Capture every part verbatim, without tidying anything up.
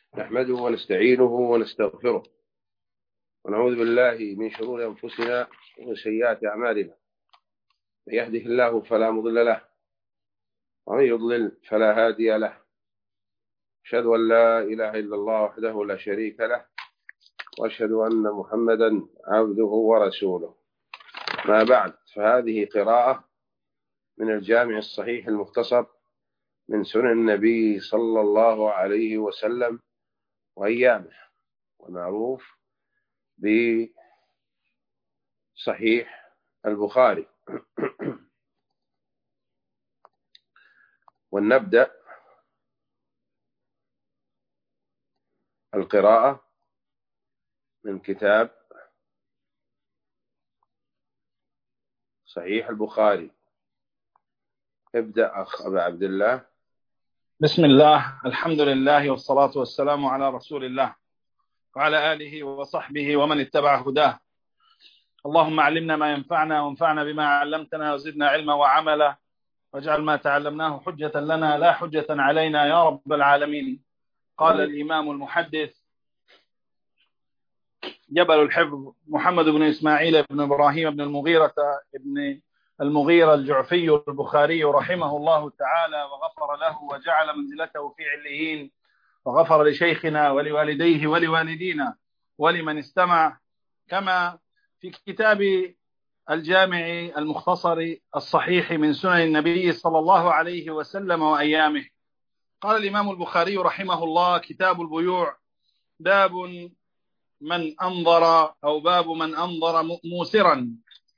نحمده ونستعينه ونستغفره ونعوذ بالله من شرور أنفسنا ومن سيئات أعمالنا. من يهده الله فلا مضل له ومن يضلل فلا هادي له. أشهد أن لا إله إلا الله وحده لا شريك له، وأشهد أن محمدا عبده ورسوله. ما بعد، فهذه قراءة من الجامع الصحيح المختصر من سنن النبي صلى الله عليه وسلم وأيامه، ومعروف بصحيح البخاري. ونبدأ القراءة من كتاب صحيح البخاري. ابدأ أخ أبا عبد الله. بسم الله، الحمد لله والصلاة والسلام على رسول الله وعلى آله وصحبه ومن اتبع هداه. اللهم علمنا ما ينفعنا وانفعنا بما علمتنا وزدنا علما وعملا، واجعل ما تعلمناه حجة لنا لا حجة علينا يا رب العالمين. قال الإمام المحدث جبل الحفظ محمد بن إسماعيل بن إبراهيم بن المغيرة بن المغيرة الجعفي البخاري رحمه الله تعالى وغفر له وجعل منزلته في عليين، وغفر لشيخنا ولوالديه ولوالدينا ولمن استمع، كما في كتاب الجامع المختصر الصحيح من سنن النبي صلى الله عليه وسلم وأيامه. قال الإمام البخاري رحمه الله: كتاب البيوع، باب من أنظر أو باب من أنظر موسرا.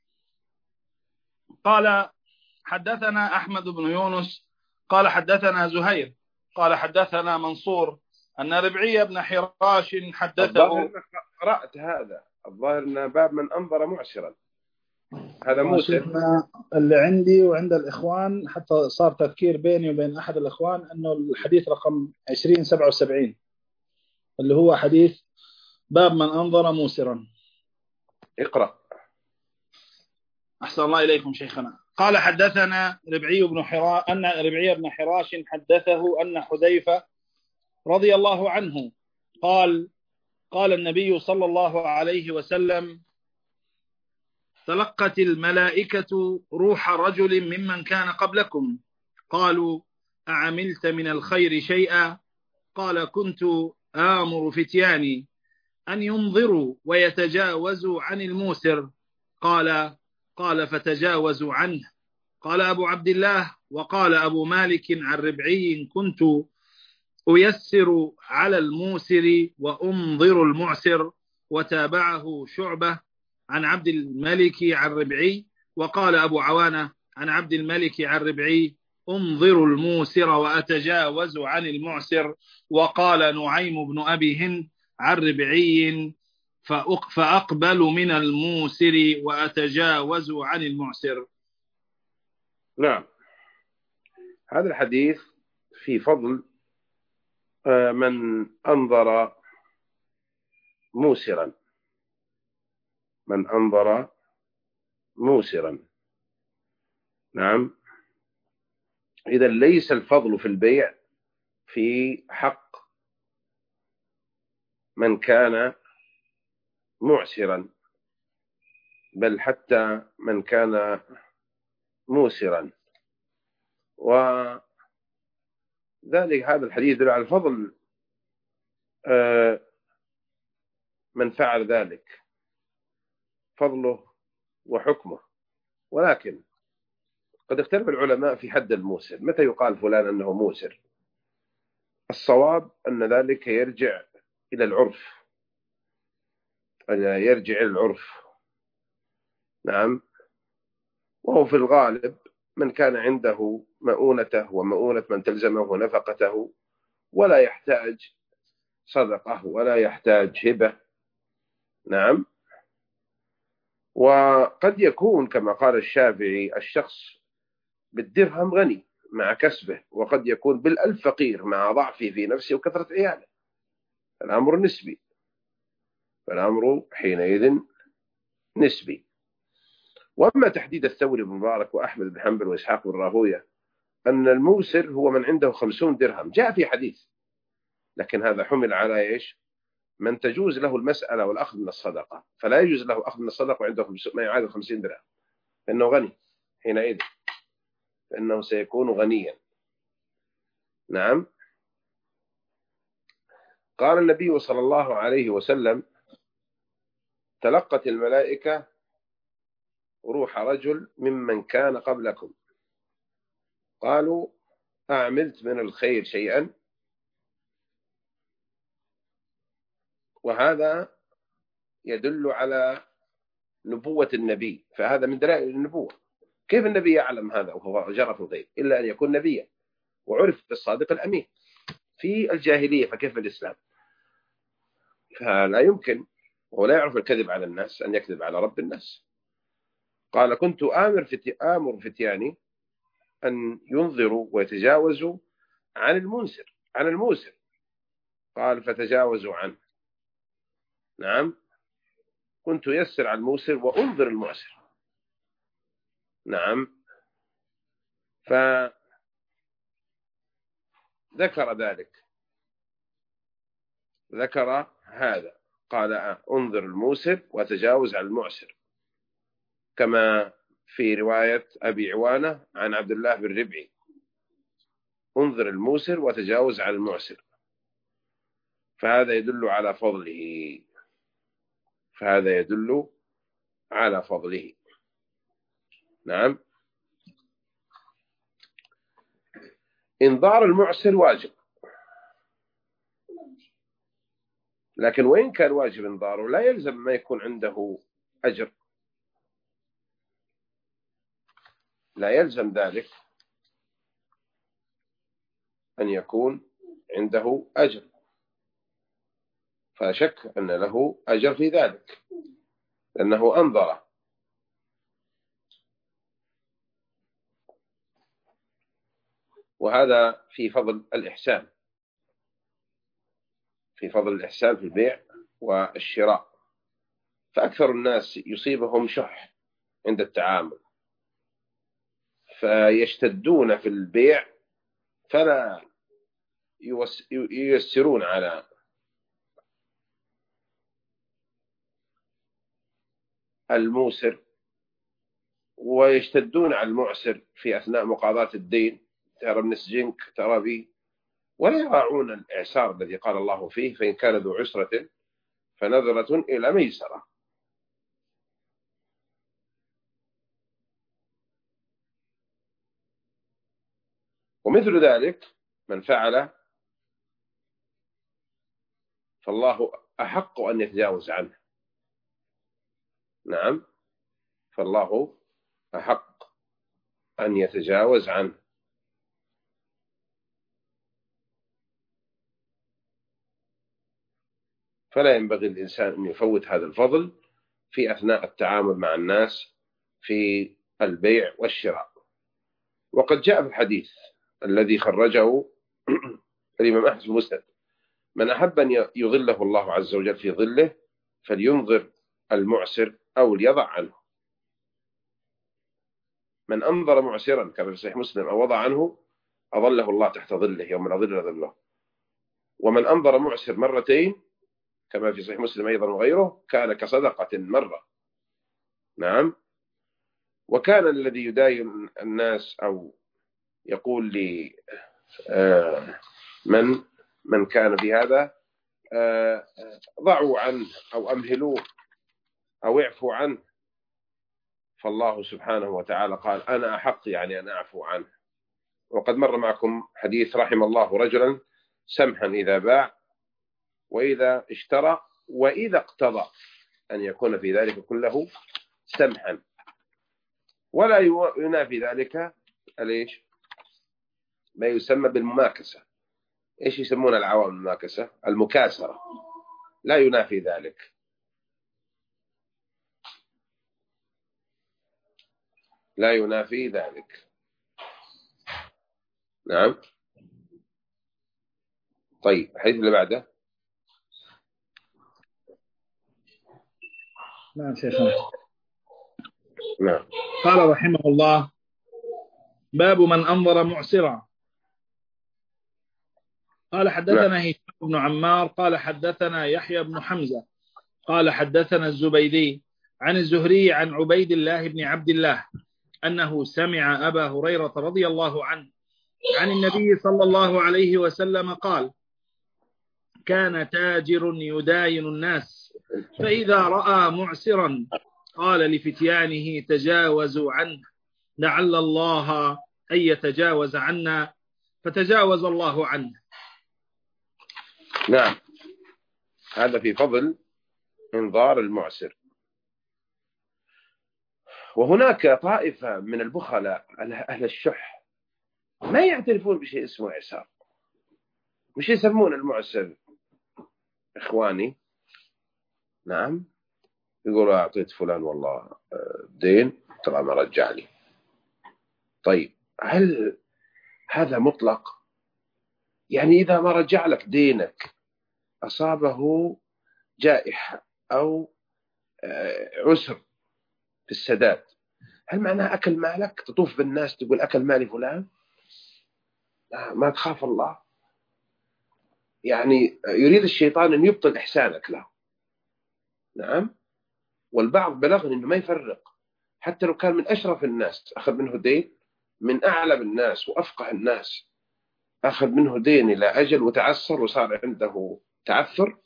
قال حدثنا أحمد بن يونس قال حدثنا زهير قال حدثنا منصور أن ربعي بن حراش حدثه. قرأت هذا الظاهر أن باب من أنظر معسرا، هذا موسر اللي عندي وعند الإخوان، حتى صار تذكير بيني وبين أحد الإخوان أنه الحديث رقم عشرين سبعة وسبعين اللي هو حديث باب من أنظر موسرا. اقرأ. أحسن الله إليكم شيخنا. قال حدثنا ربعي بن حراش أن ربعي بن حراش حدثه أن حذيفة رضي الله عنه قال: قال النبي صلى الله عليه وسلم: تلقت الملائكة روح رجل ممن كان قبلكم، قالوا: أعملت من الخير شيئا؟ قال: كنت آمر فتياني أن ينظروا ويتجاوزوا عن الموسر. قال قال فتجاوزوا عنه. قال أبو عبد الله: وقال أبو مالك عن ربعي: كنت أيسر على الموسر وأنظر المعسر. وتابعه شعبة عن عبد الملك عن ربعي. وقال أبو عوانة عن عبد الملك عن ربعي: أنظر الموسر وأتجاوز عن المعسر. وقال نعيم بن أبي هند عن ربعي: فأقبل من الموسر وأتجاوز عن المعسر. نعم، هذا الحديث في فضل من أنظر موسرا، من أنظر موسرا. نعم، إذا ليس الفضل في البيع في حق من كان معسرا، بل حتى من كان موسرا. وذلك هذا الحديث يدل على فضل من فعل ذلك، فضله وحكمه. ولكن قد اختلف العلماء في حد الموسر، متى يقال فلان أنه موسر؟ الصواب أن ذلك يرجع إلى العرف، يرجع إلى العرف. نعم، وهو في الغالب من كان عنده مؤونته ومؤونة من تلزمه ونفقته، ولا يحتاج صدقة ولا يحتاج هبة. نعم، وقد يكون كما قال الشافعي: الشخص بالدرهم غني مع كسبه، وقد يكون بالألف فقير مع ضعفه في نفسه وكثرة عياله. الأمر نسبي، فالأمر حينئذ نسبي. وأما تحديد الثوري بن مبارك وأحمد بن حنبل وإسحاق بن راهوية أن الموسر هو من عنده خمسون درهم، جاء في حديث، لكن هذا حمل على إيش؟ من تجوز له المسألة والأخذ من الصدقة، فلا يجوز له أخذ من الصدقة وعنده ما يعادل خمسين درهم، فإنه غني حينئذ، فإنه سيكون غنيا. نعم. قال النبي صلى الله عليه وسلم: تلقت الملائكة روح رجل ممن كان قبلكم، قالوا: أعملت من الخير شيئا؟ وهذا يدل على نبوة النبي، فهذا من دلائل النبوة. كيف النبي يعلم هذا وهو جرى في الغيب؟ إلا أن يكون نبيا وعرف بالصادق الأمين في الجاهلية، فكيف في الإسلام؟ فلا يمكن، ولا يعرف الكذب على الناس، أن يكذب على رب الناس. قال: كنت آمر فتي آمر فتياني أن ينظروا ويتجاوزوا عن المنسر عن الموسر. قال: فتجاوزوا عنه. نعم. كنت يسر على الموسر وأنظر المعسر. نعم. فذكر ذلك، ذكر هذا، قال: أنظر الموسر وتجاوز عن المعسر، كما في رواية أبي عوانة عن عبد الله بن ربعي: انظر الموسر وتجاوز عن المعسر. فهذا يدل على فضله، فهذا يدل على فضله. نعم. إنظار المعسر واجب، لكن وإن كان واجب إنظاره لا يلزم ما يكون عنده أجر، لا يلزم ذلك أن يكون عنده أجر، فشك أن له أجر في ذلك لأنه أنظر. وهذا في فضل الإحسان، في فضل الإحسان في البيع والشراء. فأكثر الناس يصيبهم شح عند التعامل، فيشتدون في البيع فلا ييسرون على الموسر، ويشتدون على المعسر في أثناء مقاضاة الدين. ترى بنسجنك، ترى بي، ولا يراعون الإعسار الذي قال الله فيه: فإن كان ذو عسرة فنظرة إلى ميسرة. ومثل ذلك من فعل فالله أحق أن يتجاوز عنه. نعم. فالله أحق أن يتجاوز عنه. فلا ينبغي الإنسان أن يفوت هذا الفضل في أثناء التعامل مع الناس في البيع والشراء. وقد جاء في الحديث الذي خرجه الإمام أحمد في المسند: من أحب أن يظله الله عز وجل في ظله فلينظر المعسر أو ليضع عنه. من أنظر معسرا كما في صحيح مسلم أو وضع عنه أظله الله تحت ظله يوم لا ظل ظله. ومن أنظر معسر مرتين كما في صحيح مسلم أيضا وغيره كان كصدقة مرة. نعم. وكان الذي يداين الناس أو يقول لي آه من من كان في هذا آه ضعوا عنه أو أمهلوه أو اعفوا عنه، فالله سبحانه وتعالى قال: أنا أحق يعني أن أعفو عنه. وقد مر معكم حديث: رحم الله رجلا سمحا إذا باع وإذا اشترى وإذا اقتضى، أن يكون في ذلك كله سمحا. ولا ينافي ذلك ليش ما يسمى بالمماكسة. إيش يسمون العوام المماكسة؟ المكاسرة. لا ينافي ذلك. لا ينافي ذلك. نعم. طيب الحديث اللي بعده. نعم شيخنا. نعم. قال رحمه الله: باب من أنظر معسرا. قال نعم. حدثنا هشام بن عمار قال حدثنا يحيى بن حمزة قال حدثنا الزبيدي عن الزهري عن عبيد الله بن عبد الله أنه سمع أبا هريرة رضي الله عنه عن النبي صلى الله عليه وسلم قال: كان تاجر يداين الناس، فإذا رأى معسرا قال لفتيانه: تجاوزوا عنه لعل الله أن يتجاوز عنا، فتجاوز الله عنه. نعم، هذا في فضل انظار المعسر. وهناك طائفة من البخلاء أهل الشح ما يعترفون بشيء اسمه إعسار. وش يسمون المعسر إخواني؟ نعم، يقولوا أعطيت فلان والله دين ترى ما رجع لي. طيب، هل هذا مطلق؟ يعني إذا ما رجع لك دينك، أصابه جائحة أو عسر في السداد، هل معناه أكل مالك؟ تطوف بالناس تقول أكل مالي فلان؟ لا، ما تخاف الله. يعني يريد الشيطان أن يبطل إحسانك له. نعم. والبعض بلغني أنه ما يفرق، حتى لو كان من أشرف الناس أخذ منه دين، من أعلم الناس وأفقه الناس أخذ منه دين إلى أجل وتعسر وصار عنده تعثر،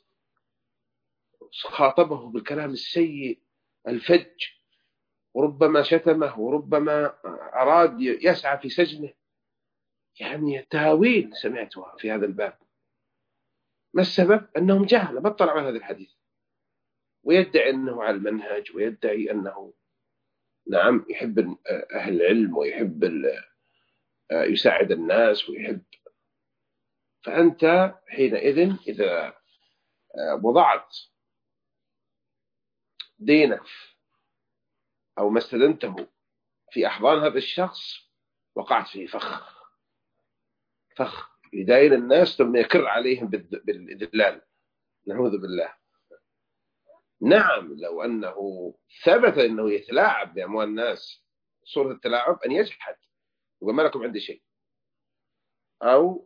خاطبه بالكلام السيء الفج، وربما شتمه وربما أراد يسعى في سجنه. يعني تاويل سمعتها في هذا الباب. ما السبب؟ أنهم جهلة ما اطلعوا على هذا الحديث، ويدعي أنه على المنهج، ويدعي أنه نعم يحب أهل العلم ويحب يساعد الناس ويحب. فأنت حينئذ إذا وضعت دينك أو ما استدنته في أحضان هذا الشخص وقعت في فخ فخ يداين الناس ثم يكر عليهم بالإذلال، نعوذ بالله. نعم، لو أنه ثبت أنه يتلاعب بأموال الناس صورة التلاعب، أن يجحد وما لكم عندي شيء، أو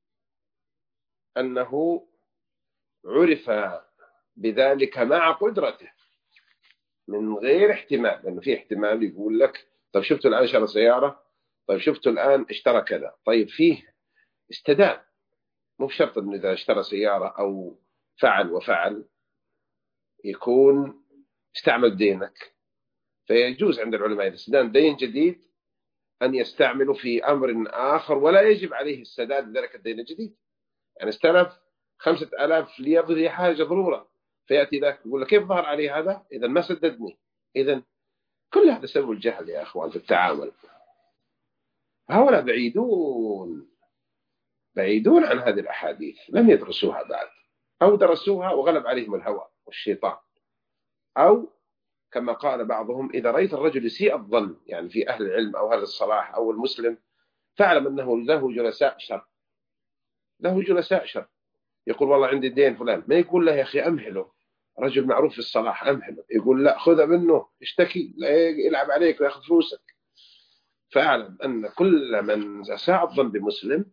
أنه عرف بذلك مع قدرته من غير احتمال، لأنه في احتمال يقول لك طيب شفتوا الآن شرى سيارة، طيب شفتوا الآن اشترى كذا، طيب فيه استدان. مو بشرط أنه إذا اشترى سيارة أو فعل وفعل يكون استعمل دينك. فيجوز عند العلماء إذا استدان دين جديد أن يستعملوا في أمر آخر ولا يجب عليه السداد ذلك الدين الجديد. يعني استلف خمسة آلاف ليقضي حاجة ضرورة، فيأتي ذاك يقول لك كيف ظهر علي هذا؟ إذا ما سددني. إذا كل هذا سبب الجهل يا أخوان في التعامل. هؤلاء بعيدون بعيدون عن هذه الأحاديث، لم يدرسوها بعد، أو درسوها وغلب عليهم الهوى والشيطان. أو كما قال بعضهم: إذا رأيت الرجل يسيء الظن يعني في أهل العلم أو أهل الصلاح أو المسلم، فاعلم أنه له جلساء شر، له جلساء شر. يقول والله عندي دين فلان، ما يقول له يا أخي أمهله، رجل معروف في الصلاح أمهله، يقول لا خذ منه، اشتكي، لا يلعب عليك ويأخذ فلوسك. فاعلم أن كل من أساء الظن بمسلم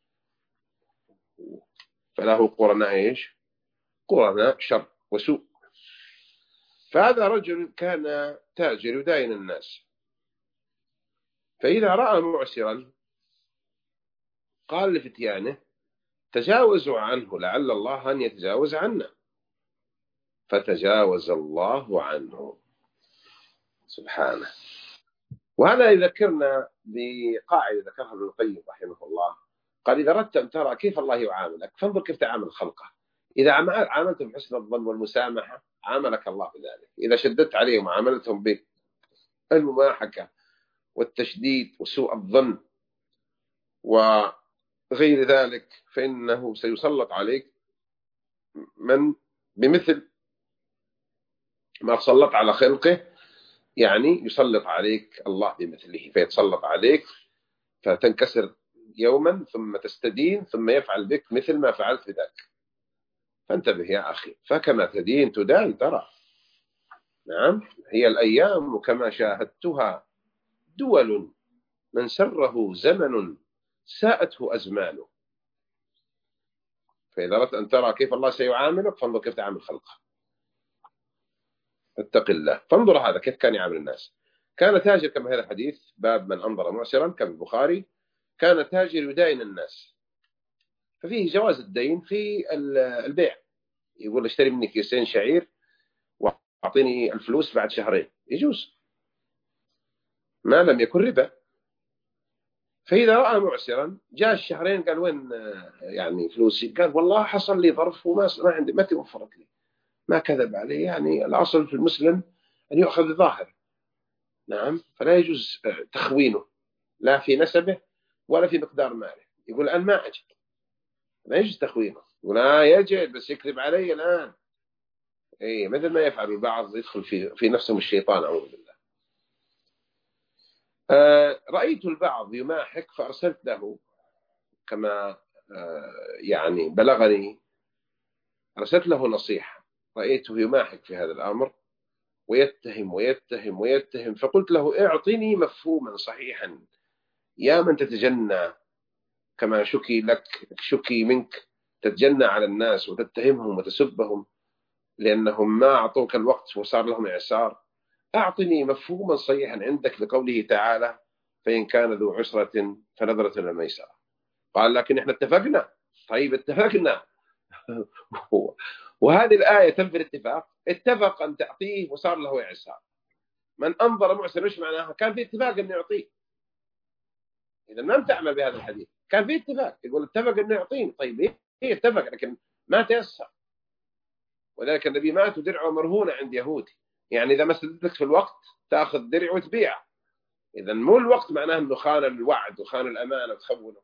فله قرناء إيش؟ قرناء شر وسوء. فهذا رجل كان تاجر يداين الناس، فإذا رأى معسرا قال لفتيانه: تجاوزوا عنه لعل الله أن يتجاوز عنا، فتجاوز الله عنه سبحانه. وهذا يذكرنا بقاعدة ذكرها ابن القيم رحمه الله، قال: إذا أردت أن ترى كيف الله يعاملك فانظر كيف تعامل خلقه. إذا عاملتهم بحسن الظن والمسامحة عاملك الله بذلك. إذا شددت عليهم وعاملتهم بالمماحكة والتشديد وسوء الظن وغير ذلك فإنه سيسلط عليك من بمثل ما سلط على خلقه، يعني يسلط عليك الله بمثله، فيتسلط عليك فتنكسر يوما ثم تستدين ثم يفعل بك مثل ما فعلت بذاك. فانتبه يا أخي، فكما تدين تدان ترى. نعم، هي الأيام كما شاهدتها دول، من سره زمن ساءته أزمانه. فإذا أردت أن ترى كيف الله سيعاملك فانظر كيف تعامل خلقه. اتق الله، فانظر هذا كيف كان يعامل الناس. كان تاجر كما هذا الحديث باب من أنظر معسرا كما البخاري، كان تاجر يداين الناس، ففيه جواز الدين في البيع. يقول اشتري منك كيسين شعير واعطيني الفلوس بعد شهرين، يجوز ما لم يكن ربا. فإذا رأى معسرا جاء الشهرين قال وين يعني فلوسي؟ قال والله حصل لي ظرف وما ما عندي، ما توفرت لي. ما كذب عليه، يعني الأصل في المسلم أن يؤخذ بظاهر. نعم، فلا يجوز تخوينه لا في نسبه ولا في مقدار ماله. يقول الآن ما أجد، ما يجوز تخوينه. يقول آه يجد بس يكذب علي الآن. إيه، مثل ما يفعل البعض، يدخل في في نفسهم الشيطان أعوذ بالله. آه رأيت البعض يماحك فأرسلت له كما آه يعني بلغني، أرسلت له نصيحة. رأيته يماحك في هذا الأمر ويتهم ويتهم ويتهم، فقلت له اعطني مفهوما صحيحا يا من تتجنى كما شكي لك شكي منك، تتجنى على الناس وتتهمهم وتسبهم لأنهم ما أعطوك الوقت وصار لهم إعسار. أعطني مفهوما صحيحا عندك لقوله تعالى فإن كان ذو عسرة فنظرة إلى الميسرة. قال لكن إحنا اتفقنا. طيب اتفقنا وهذه الآية تم في الاتفاق، اتفق أن تعطيه وصار له إعسار. من أنظر معسر إيش معناها؟ كان في اتفاق أن يعطيه. إذا ما تعمل بهذا الحديث، كان في اتفاق، يقول اتفق أن يعطيني. طيب إيه اتفق لكن ما تيسر. وذلك النبي مات ودرعه مرهونة عند يهودي، يعني إذا ما سددت في الوقت تأخذ درع وتبيعه. إذا مو الوقت معناه أنه خان الوعد وخان الأمانة وتخونه.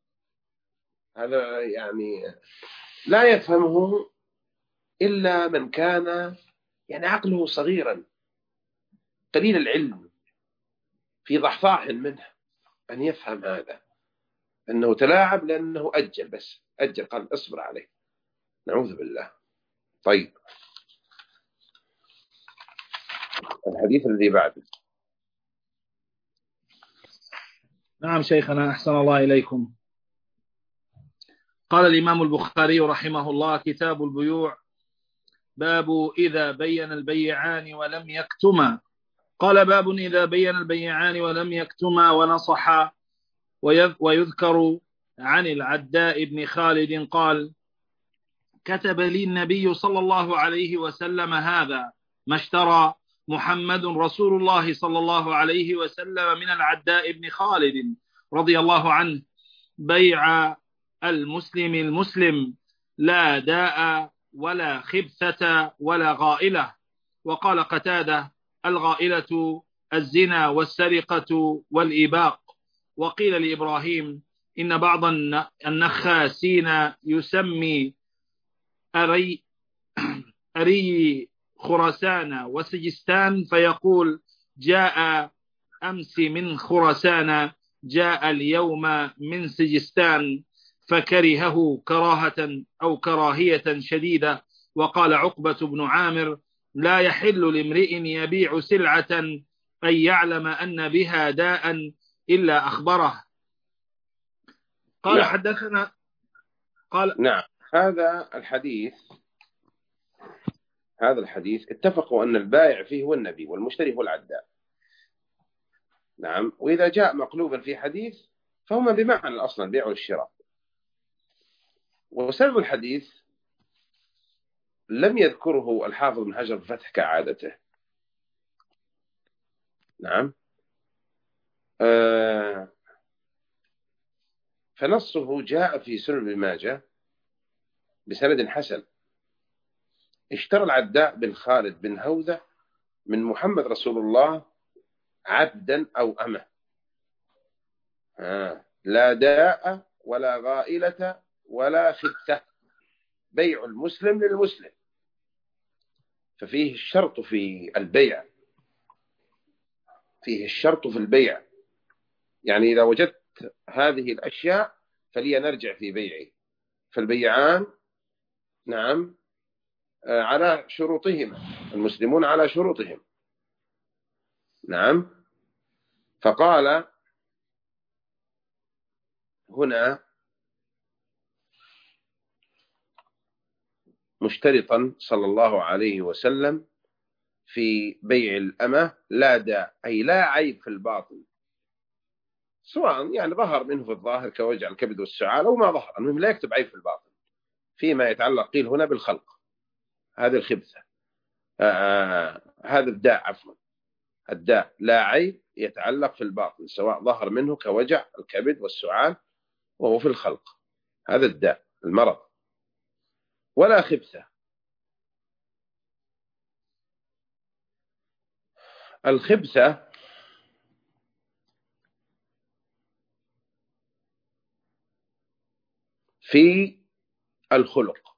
هذا يعني لا يفهمه إلا من كان يعني عقله صغيرا قليل العلم في ضحضاح منه، أن يفهم هذا أنه تلاعب لأنه أجل، بس أجل قال اصبر عليه. نعوذ بالله. طيب الحديث الذي بعده. نعم شيخنا أحسن الله إليكم. قال الإمام البخاري رحمه الله: كتاب البيوع، باب إذا بين البيعان ولم يكتما. قال: باب إذا بين البيعان ولم يكتما ونصحا. ويذكر عن العداء بن خالد قال: كتب لي النبي صلى الله عليه وسلم هذا ما اشترى محمد رسول الله صلى الله عليه وسلم من العداء بن خالد رضي الله عنه: بيع المسلم المسلم، لا داء ولا خبثة ولا غائلة. وقال قتادة: الغائلة الزنا والسرقة والإباق. وقيل لإبراهيم: إن بعض النخاسين يسمي أري, أري خراسان وسجستان فيقول: جاء أمس من خراسان، جاء اليوم من سجستان، فكرهه كراهة أو كراهية شديدة. وقال عقبة بن عامر: لا يحل لامرئ يبيع سلعة أن يعلم أن بها داء إلا أخبره. قال نعم. حدثنا قال نعم هذا الحديث هذا الحديث اتفقوا أن البائع فيه هو النبي والمشتري هو العداء. نعم. وإذا جاء مقلوبا في حديث فهما بمعنى أصلا البيع والشراء. وسبب الحديث لم يذكره الحافظ بن حجر بفتح كعادته. نعم. آه فنصه جاء في سنن ابن ماجه بسند حسن: اشترى العداء بن خالد بن هوذة من محمد رسول الله عبدا أو أمه، آه. لا داء ولا غائلة ولا خبثة، بيع المسلم للمسلم. ففيه الشرط في البيع، فيه الشرط في البيع، يعني إذا وجدت هذه الأشياء فلي نرجع في بيعي. فالبيعان نعم على شروطهما، المسلمون على شروطهم. نعم. فقال هنا مشترطا صلى الله عليه وسلم في بيع الأمة لا داء، أي لا عيب في الباطن، سواء يعني ظهر منه في الظاهر كوجع الكبد والسعال أو ما ظهر، المهم لا يكتب عيب في الباطن فيما يتعلق، قيل هنا بالخلق، هذه الخبثة، آه هذا الداء، عفوا الداء لا عيب يتعلق في الباطن سواء ظهر منه كوجع الكبد والسعال وهو في الخلق، هذا الداء المرض. ولا خبثة. الخبثة في الخلق،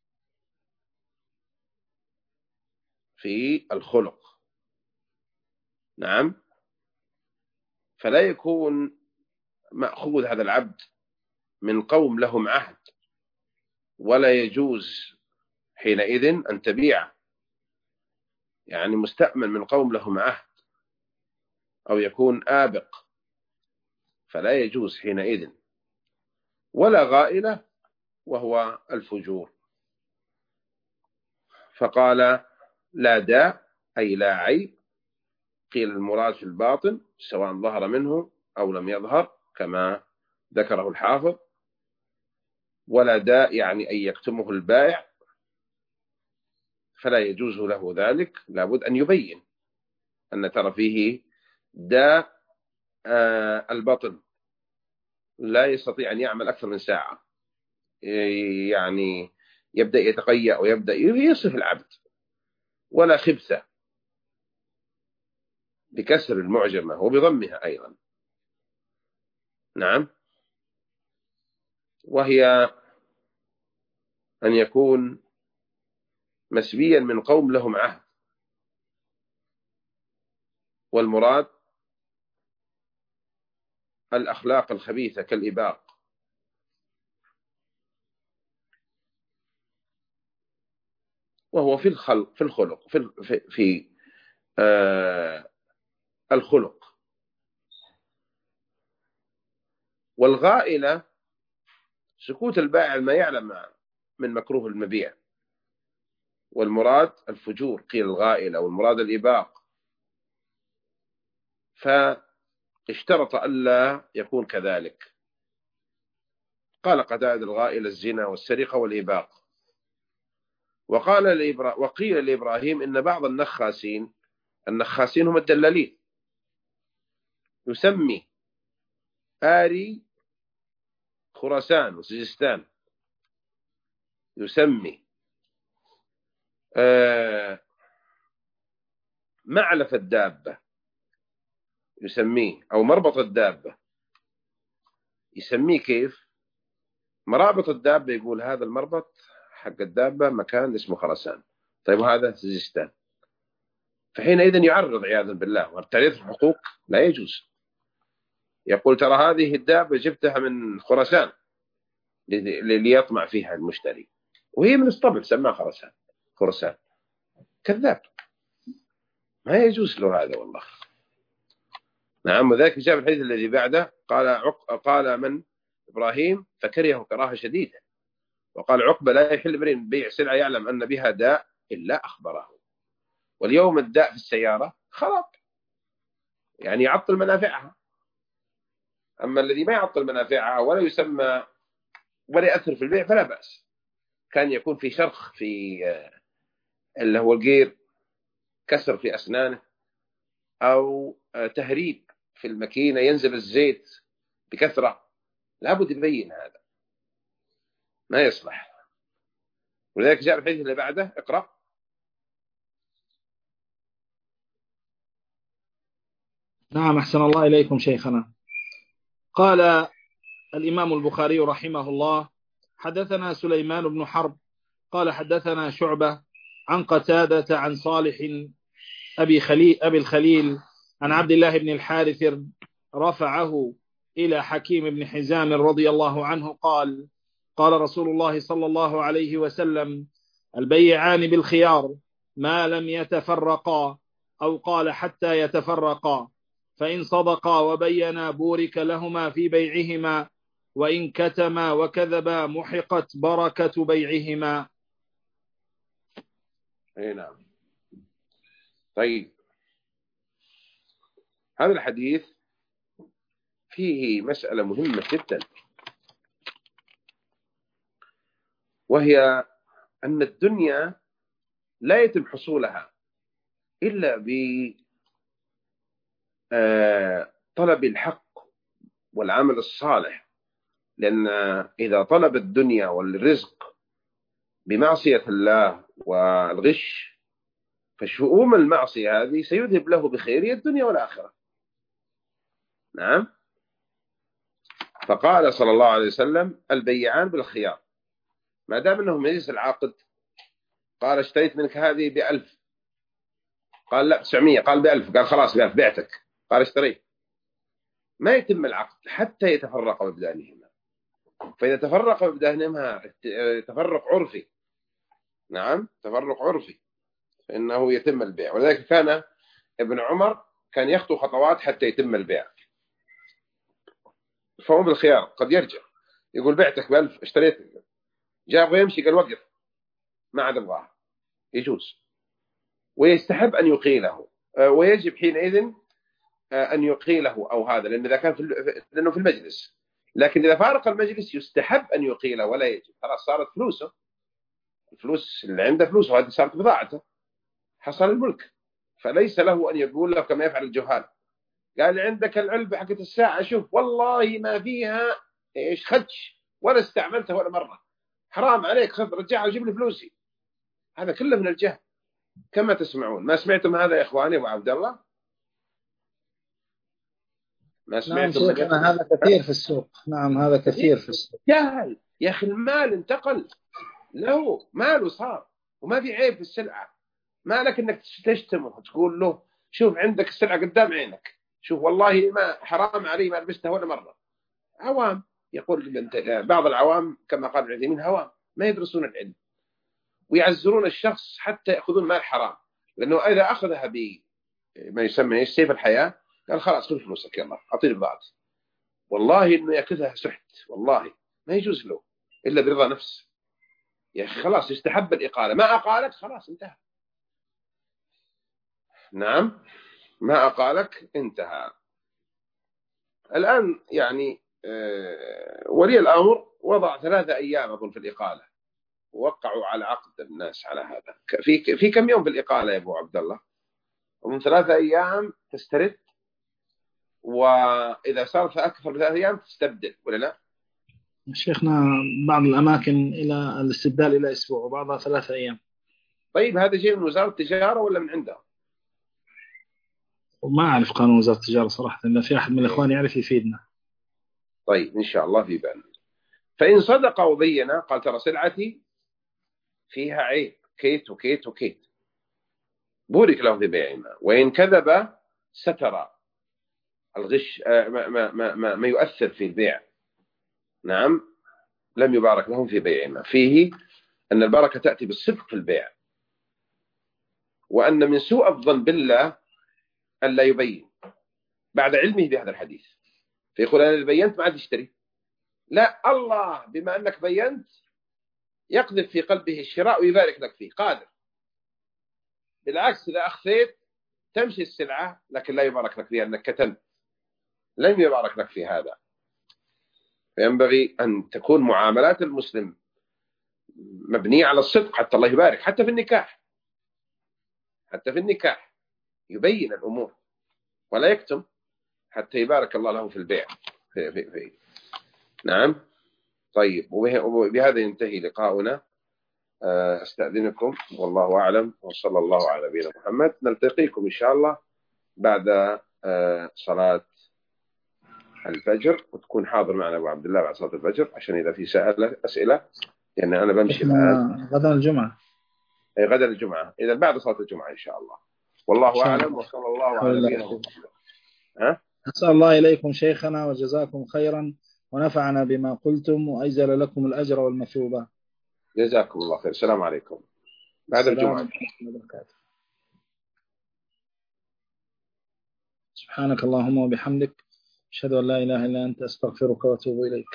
في الخلق، نعم، فلا يكون مأخوذ هذا العبد من قوم لهم عهد، ولا يجوز حينئذ أن تبيعه، يعني مستأمن من قوم لهم عهد، أو يكون آبق، فلا يجوز حينئذ. ولا غائلة وهو الفجور، فقال لا داء أي لا عيب، قيل المراد في الباطن سواء ظهر منه أو لم يظهر كما ذكره الحافظ. ولا داء يعني أن يكتمه البائع، فلا يجوز له ذلك، لابد أن يبين أن ترى فيه داء آه البطن، لا يستطيع أن يعمل أكثر من ساعة، يعني يبدأ يتقيأ ويبدأ يصف العبد. ولا خبثة بكسر المعجمة وبضمها أيضا، نعم، وهي أن يكون مسبيا من قوم لهم عهد، والمراد الأخلاق الخبيثة كالإباق. وهو في الخلق، في الخلق، في, في, في آه الخلق. والغائلة سكوت البائع ما يعلم من مكروه المبيع، والمراد الفجور، قيل الغائلة، والمراد الإباق، فاشترط ألا يكون كذلك. قال قتادة الغائلة الزنا والسرقة والإباق. وقال لإبرا... وقيل لإبراهيم إن بعض النخاسين، النخاسين هم الدلالين، يسمي آري خراسان وسجستان، يسمي آه معلف الدابة يسميه، أو مربط الدابة يسميه. كيف؟ مرابط الدابة يقول هذا المربط حق الدابة مكان اسمه خراسان، طيب وهذا سجستان، فحينئذ يعرض عياذا بالله، والتعريض في الحقوق لا يجوز. يقول ترى هذه الدابة جبتها من خراسان ليطمع فيها المشتري، وهي من الطبع سماها خراسان، خراسان، كذاب، ما يجوز له هذا والله. نعم. وذلك جاء في الحديث الذي بعده قال عق... قال من إبراهيم فكرهه كراهة شديدة، وقال عقبة لا يحل امرئ بيع سلعة يعلم أن بها داء إلا أخبره. واليوم الداء في السيارة خراب، يعني يعطل منافعها، أما الذي ما يعطل منافعها ولا يسمى ولا يأثر في البيع فلا بأس. كان يكون في شرخ في اللي هو الجير، كسر في أسنانه، أو تهريب في الماكينة ينزل الزيت بكثرة، لابد يبين هذا، ما يصلح. ولذلك جاء الحديث اللي بعده، اقرأ. نعم، أحسن الله إليكم شيخنا. قال الإمام البخاري رحمه الله: حدثنا سليمان بن حرب قال حدثنا شعبة عن قتادة عن صالح أبي, خليل أبي الخليل عن عبد الله بن الحارث رفعه إلى حكيم بن حزام رضي الله عنه قال: قال رسول الله صلى الله عليه وسلم: البيعان بالخيار ما لم يتفرقا، أو قال حتى يتفرقا، فإن صدقا وبينا بورك لهما في بيعهما، وإن كتما وكذبا محقت بركة بيعهما. اي نعم. طيب هذا الحديث فيه مسألة مهمة جدا، وهي أن الدنيا لا يتم حصولها إلا بطلب الحق والعمل الصالح، لأن إذا طلب الدنيا والرزق بمعصية الله والغش فشؤوم المعصية هذه سيذهب له بخير الدنيا والآخرة. نعم. فقال صلى الله عليه وسلم البيعان بالخيار، ما دام أنه مجلس العقد. قال اشتريت منك هذه بألف، قال لا تسعمية، قال بألف، قال خلاص بألف بعتك، قال اشتريت. ما يتم العقد حتى يتفرق بأبدانهما، فإذا تفرق بأبدانهما تفرق عرفي. نعم، تفرق عرفي، فإنه يتم البيع. ولذلك كان ابن عمر كان يخطو خطوات حتى يتم البيع. فهو بالخيار، قد يرجع يقول بعتك بألف اشتريت، جاء ويمشي قال وقف ما عاد ابغاها، يجوز. ويستحب أن يقيله، ويجب حينئذ أن يقيله أو هذا، لأن إذا كان في لأنه في المجلس. لكن إذا فارق المجلس يستحب أن يقيله ولا يجب، خلاص صارت فلوسه، الفلوس اللي عنده فلوسه، هذه صارت بضاعته، حصل الملك، فليس له أن يقول له كما يفعل الجهال. قال عندك العلبة حقت الساعة، شوف والله ما فيها إيش خدش ولا استعملتها ولا مرة، حرام عليك، خذ رجعها وجيب لي فلوسي. هذا كله من الجهل كما تسمعون. ما سمعتم هذا يا إخواني أبو عبد الله؟ ما سمعتم؟ نعم شيخنا، هذا كثير في السوق. نعم هذا كثير في السوق. جهل يا أخي، المال انتقل له، ماله صار، وما في عيب في السلعة. ما لك انك تشتمه وتقول له شوف عندك السلعة قدام عينك، شوف والله ما حرام علي ما لبستها ولا مرة. عوام، يقول بعض العوام كما قال ابن عثيمين هوام، ما يدرسون العلم ويعزرون الشخص حتى يأخذون مال حرام، لأنه إذا أخذها بما يسمى سيف الحياة قال خلاص خذ فلوسك يلا أعطيني بضاعتي. والله إنه يأخذها سحت، والله ما يجوز له إلا برضا نفس. يا أخي خلاص يستحب الإقالة، ما أقالك خلاص انتهى. نعم، ما أقالك انتهى. الآن يعني ولي الأمر وضع ثلاثة أيام أظن في الإقالة، ووقعوا على عقد الناس على هذا. في في كم يوم في الإقالة يا أبو عبد الله؟ ومن ثلاثة أيام تسترد، وإذا صارت أكثر من ثلاثة أيام تستبدل، ولا لا؟ شيخنا بعض الأماكن إلى الاستبدال إلى أسبوع، وبعضها ثلاثة أيام. طيب هذا شيء من وزارة التجارة ولا من عندهم؟ وما أعرف قانون وزارة التجارة صراحة، إذا في أحد من الإخوان يعرف يفيدنا. طيب إن شاء الله في بالنا. فإن صدق وبين قال ترى سلعتي فيها عيب كيت وكيت وكيت، بورك له في بيعهما. وإن كذب ستر الغش ما, ما, ما, ما, ما يؤثر في البيع، نعم، لم يبارك لهم في بيعهما. فيه أن البركة تأتي بالصدق في البيع، وأن من سوء الظن بالله أن لا يبين بعد علمه بهذا الحديث، فيقول أنا بينت ما عاد يشتري. لا، الله بما أنك بينت يقذف في قلبه الشراء ويبارك لك فيه، قادر. بالعكس إذا أخفيت تمشي السلعة لكن لا يبارك لك فيها أنك كتمت، لم يبارك لك في هذا. فينبغي أن تكون معاملات المسلم مبنية على الصدق حتى الله يبارك. حتى في النكاح، حتى في النكاح يبين الأمور ولا يكتم حتى يبارك الله له في البيع في في في. نعم. طيب وبهذا ينتهي لقاؤنا. أستأذنكم والله أعلم، وصلى الله على نبينا محمد. نلتقيكم إن شاء الله بعد صلاة الفجر، وتكون حاضر معنا أبو عبد الله بعد صلاة الفجر عشان إذا في سألة أسئلة، لأن يعني أنا بمشي الآن. غدا الجمعة. أي غدا الجمعة، إذا بعد صلاة الجمعة إن شاء الله. والله أعلم، وصلى الله على نبينا محمد. ها؟ أسأل الله إليكم شيخنا وجزاكم خيرا ونفعنا بما قلتم وأجزل لكم الأجر والمثوبة. جزاكم الله خير. السلام عليكم. بعد الجمعة. سبحانك اللهم وبحمدك، أشهد أن لا إله إلا أنت، أستغفرك وأتوب إليك.